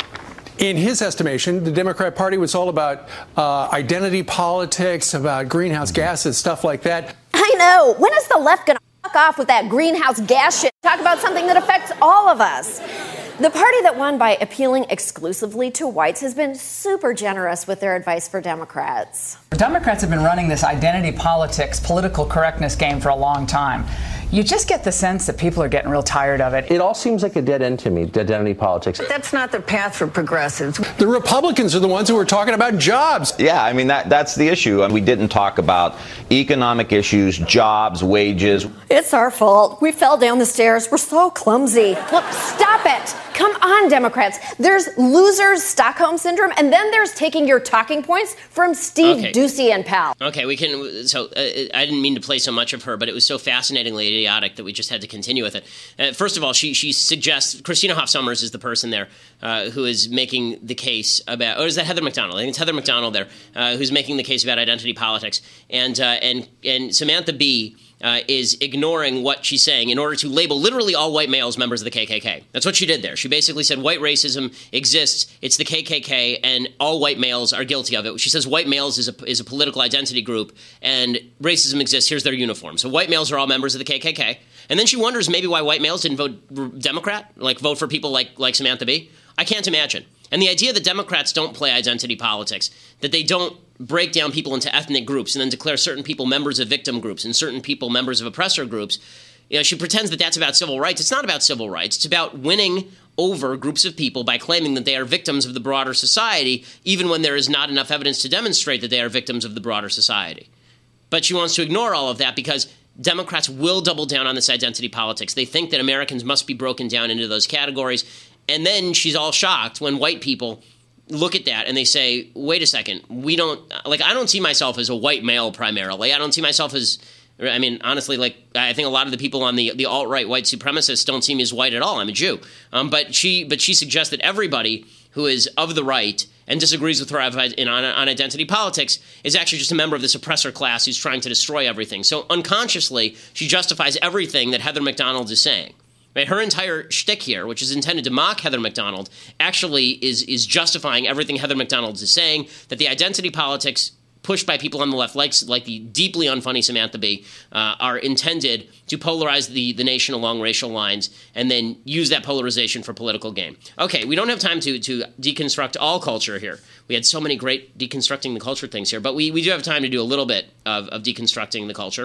in his estimation, the Democrat Party was all about uh, identity politics, about greenhouse gases, stuff like that. I know. When is the left going to fuck off with that greenhouse gas shit? Talk about something that affects all of us. The party that won by appealing exclusively to whites has been super generous with their advice for Democrats. Democrats have been running this identity politics, political correctness game for a long time. You just get the sense that people are getting real tired of it. It all seems like a dead end to me, identity politics. That's not the path for progressives. The Republicans are the ones who are talking about jobs. Yeah, I mean, that that's the issue. We didn't talk about economic issues, jobs, wages. It's our fault. We fell down the stairs. We're so clumsy. Look, stop it. Come on, Democrats. There's losers Stockholm syndrome, and then there's taking your talking points from Steve Okay. Doocy and pal. Okay, we can. So uh, I didn't mean to play so much of her, but it was so fascinatingly idiotic that we just had to continue with it. Uh, first of all, she she suggests Christina Hoff Sommers is the person there uh, who is making the case about, or is that Heather McDonald? I think it's Heather McDonald there uh, who's making the case about identity politics, and uh, and and Samantha Bee uh, is ignoring what she's saying in order to label literally all white males members of the K K K. That's what she did there. She basically said white racism exists. It's the K K K, and all white males are guilty of it. She says white males is a is a political identity group, and racism exists. Here's their uniform. So white males are all members of the K K K. And then she wonders maybe why white males didn't vote Democrat, like vote for people like like Samantha Bee. I can't imagine. And the idea that Democrats don't play identity politics, that they don't break down people into ethnic groups and then declare certain people members of victim groups and certain people members of oppressor groups, you know, she pretends that that's about civil rights. It's not about civil rights. It's about winning over groups of people by claiming that they are victims of the broader society, even when there is not enough evidence to demonstrate that they are victims of the broader society. But she wants to ignore all of that because Democrats will double down on this identity politics. They think that Americans must be broken down into those categories. And then she's all shocked when white people look at that and they say, wait a second, we don't, like, I don't see myself as a white male primarily. I don't see myself as, I mean, honestly, like, I think a lot of the people on the, the alt-right white supremacists don't see me as white at all. I'm a Jew. Um, but she but she suggests that everybody who is of the right and disagrees with her on, on identity politics is actually just a member of this oppressor class who's trying to destroy everything. So unconsciously, she justifies everything that Heather McDonald is saying. Right? Her entire shtick here, which is intended to mock Heather McDonald, actually is is justifying everything Heather McDonald is saying, that the identity politics pushed by people on the left, like, like the deeply unfunny Samantha Bee, uh, are intended to polarize the, the nation along racial lines and then use that polarization for political gain. Okay, we don't have time to, to deconstruct all culture here. We had so many great deconstructing the culture things here, but we, we do have time to do a little bit of, of deconstructing the culture.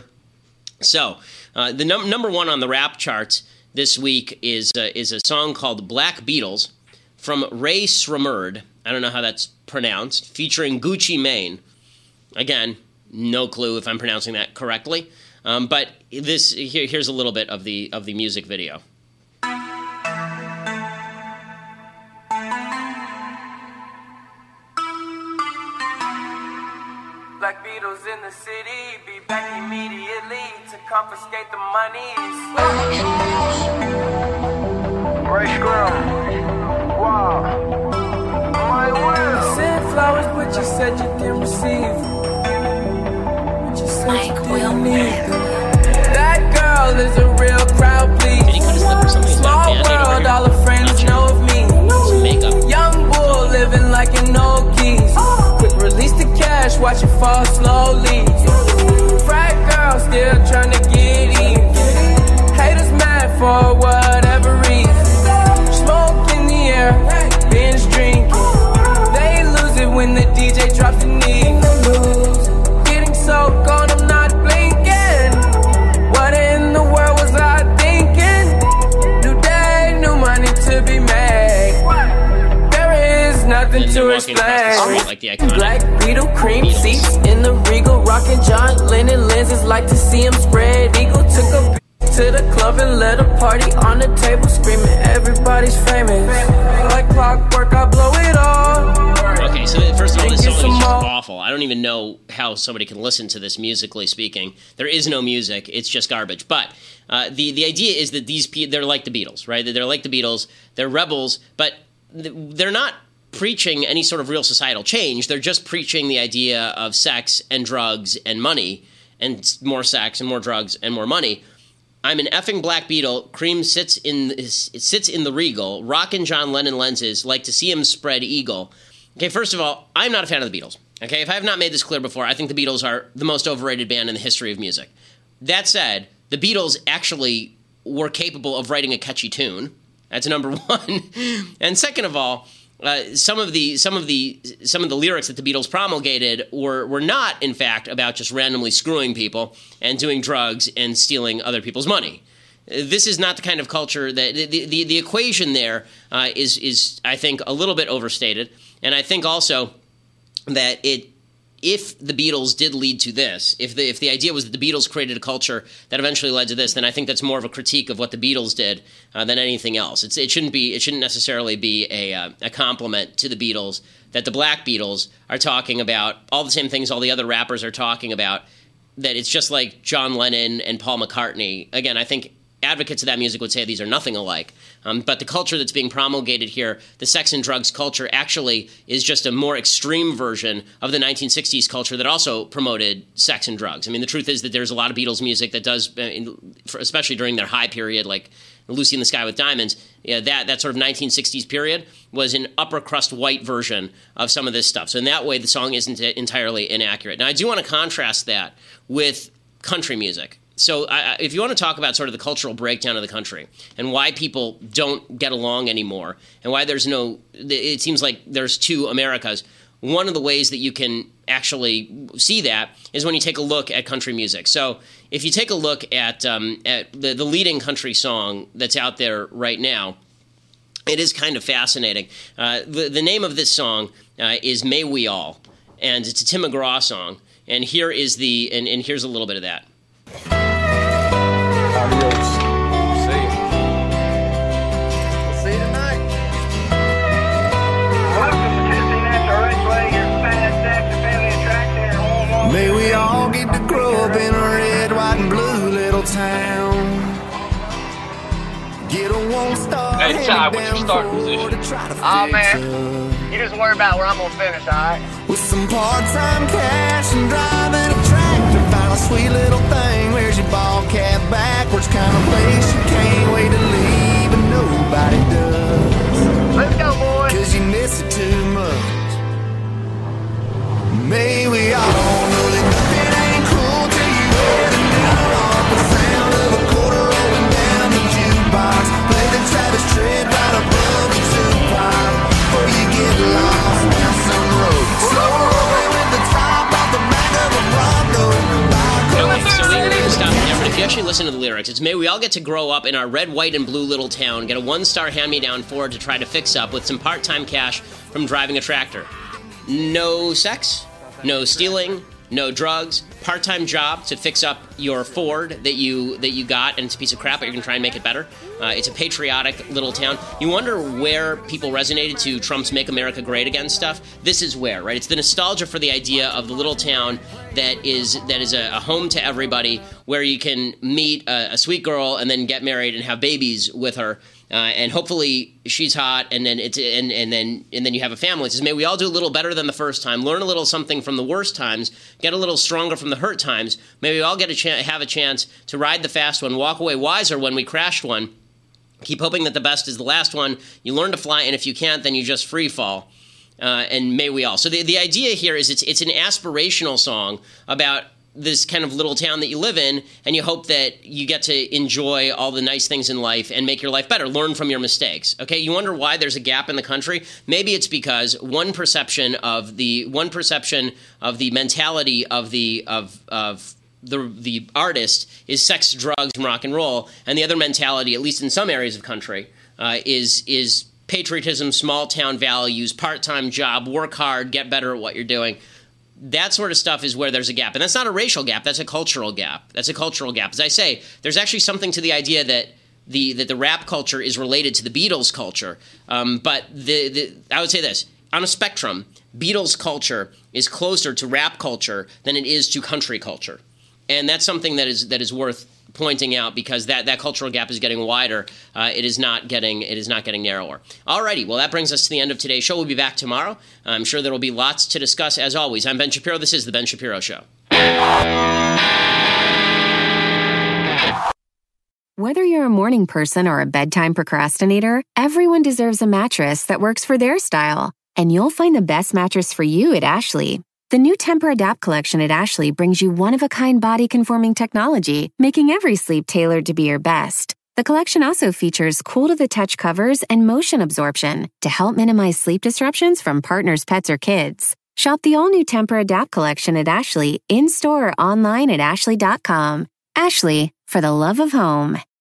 So, uh, the num- number one on the rap charts this week is uh, is a song called Black Beatles from Ray Sremmurd. I don't know how that's pronounced, featuring Gucci Mane. Again, no clue if I'm pronouncing that correctly. Um, but this here, here's a little bit of the of the music video. Black Beatles in the city, be back immediately to confiscate the monies. Ray Scrum, wow, my will. You sent flowers, but you said you didn't receive. But you said Mike you didn't nothing and to they're walking across the street explain. like the iconic Black Beetle, cream Beatles. seats in the Regal, rocking John Lennon lenses. Like to see him spread eagle. Took a to the club and let a party on the table, screaming everybody's famous. Like clockwork, I blow it all. Okay, so first of all, this Get song some is just more. awful. I don't even know how somebody can listen to this musically speaking. There is no music; it's just garbage. But uh, the the idea is that these pe- they're like the Beatles, right? They're like the Beatles. They're rebels, but they're not preaching any sort of real societal change. They're just preaching the idea of sex and drugs and money, and more sex and more drugs and more money. I'm an effing Black Beetle. Cream sits in it sits in the Regal, rockin' John Lennon lenses, like to see him spread eagle. Okay, first of all, I'm not a fan of the Beatles. Okay, if I have not made this clear before, I think the Beatles are the most overrated band in the history of music. That said, the Beatles actually were capable of writing a catchy tune. That's number one. And second of all, uh, some of the some of the some of the lyrics that the Beatles promulgated were were not, in fact, about just randomly screwing people and doing drugs and stealing other people's money. This is not the kind of culture that the the, the equation there uh, is is I think a little bit overstated, and I think also that it. If the Beatles did lead to this, if the if the idea was that the Beatles created a culture that eventually led to this, then I think that's more of a critique of what the Beatles did uh, than anything else. It's, it shouldn't be it shouldn't necessarily be a uh, a compliment to the Beatles that the Black Beatles are talking about all the same things all the other rappers are talking about. That it's just like John Lennon and Paul McCartney. Again, I think advocates of that music would say these are nothing alike. Um, but the culture that's being promulgated here, the sex and drugs culture, actually is just a more extreme version of the nineteen sixties culture that also promoted sex and drugs. I mean, the truth is that there's a lot of Beatles music that does, especially during their high period, like Lucy in the Sky with Diamonds, yeah, that, that sort of nineteen sixties period was an upper crust white version of some of this stuff. So in that way, the song isn't entirely inaccurate. Now, I do want to contrast that with country music. So uh, if you want to talk about sort of the cultural breakdown of the country and why people don't get along anymore and why there's no, it seems like there's two Americas, one of the ways that you can actually see that is when you take a look at country music. So if you take a look at, um, at the, the leading country song that's out there right now, it is kind of fascinating. Uh, the, the name of this song uh, is May We All, and it's a Tim McGraw song. And here is the, and, and here's a little bit of that. Adios. See you. We'll see you tonight. Welcome to Tennessee National Raceway, your fast action family attraction. May we all get to grow up in a red, white, and blue little town. Get a one-star. Hey, Ty, what's your start position? Oh, man. You just worry about where I'm going to finish, all right? With some part-time cash and driving a tractor, find a sweet little thing. Where's your ball cap backwards? Kind of place you can't wait to leave, and nobody does. Let's go, boy. Cause you miss it too much. May we all know that nothing ain't cool till you hear the needle off the sound of a quarter rolling down the jukebox. Play the Travis Tritt right above the Tupac. Before you get lost down some road. Slow rolling with the top off the back of a Bronco. Okay, so we can stop there, but if you actually listen to the lyrics, it's May we all get to grow up in our red, white, and blue little town, get a one-star hand-me-down Ford to try to fix up with some part-time cash from driving a tractor. No sex, no stealing, no drugs, part-time job to fix up your Ford that you that you got, and it's a piece of crap, but you're going to try and make it better. Uh, it's a patriotic little town. You wonder where people resonated to Trump's Make America Great Again stuff. This is where, right? It's the nostalgia for the idea of the little town that is that is a, a home to everybody, where you can meet a, a sweet girl and then get married and have babies with her. Uh, and hopefully she's hot, and then it's and, and then and then you have a family. It says, may we all do a little better than the first time, learn a little something from the worst times, get a little stronger from the hurt times. May we all get a chance, have a chance to ride the fast one, walk away wiser when we crashed one. Keep hoping that the best is the last one. You learn to fly, and if you can't, then you just free fall. Uh, and may we all. So the the idea here is it's it's an aspirational song about this kind of little town that you live in, and you hope that you get to enjoy all the nice things in life and make your life better, learn from your mistakes. Okay, you wonder why there's a gap in the country? Maybe it's because one perception of the one perception of the mentality of the of of the the artist is sex, drugs, and rock and roll, and the other mentality, at least in some areas of country, uh, is is patriotism, small town values, part-time job, work hard, get better at what you're doing. That sort of stuff is where there's a gap. And that's not a racial gap. That's a cultural gap. That's a cultural gap. As I say, there's actually something to the idea that the that the rap culture is related to the Beatles culture. Um, but the, the I would say this. On a spectrum, Beatles culture is closer to rap culture than it is to country culture. And that's something that is that is worth pointing out, because that, that cultural gap is getting wider. Uh, it is not getting it is not getting narrower. Alrighty, well, that brings us to the end of today's show. We'll be back tomorrow. I'm sure there will be lots to discuss as always. I'm Ben Shapiro. This is The Ben Shapiro Show. Whether you're a morning person or a bedtime procrastinator, everyone deserves a mattress that works for their style. And you'll find the best mattress for you at Ashley. The new Tempur-Adapt collection at Ashley brings you one-of-a-kind body-conforming technology, making every sleep tailored to be your best. The collection also features cool-to-the-touch covers and motion absorption to help minimize sleep disruptions from partners, pets, or kids. Shop the all-new Tempur-Adapt collection at Ashley, in-store or online at ashley dot com. Ashley, for the love of home.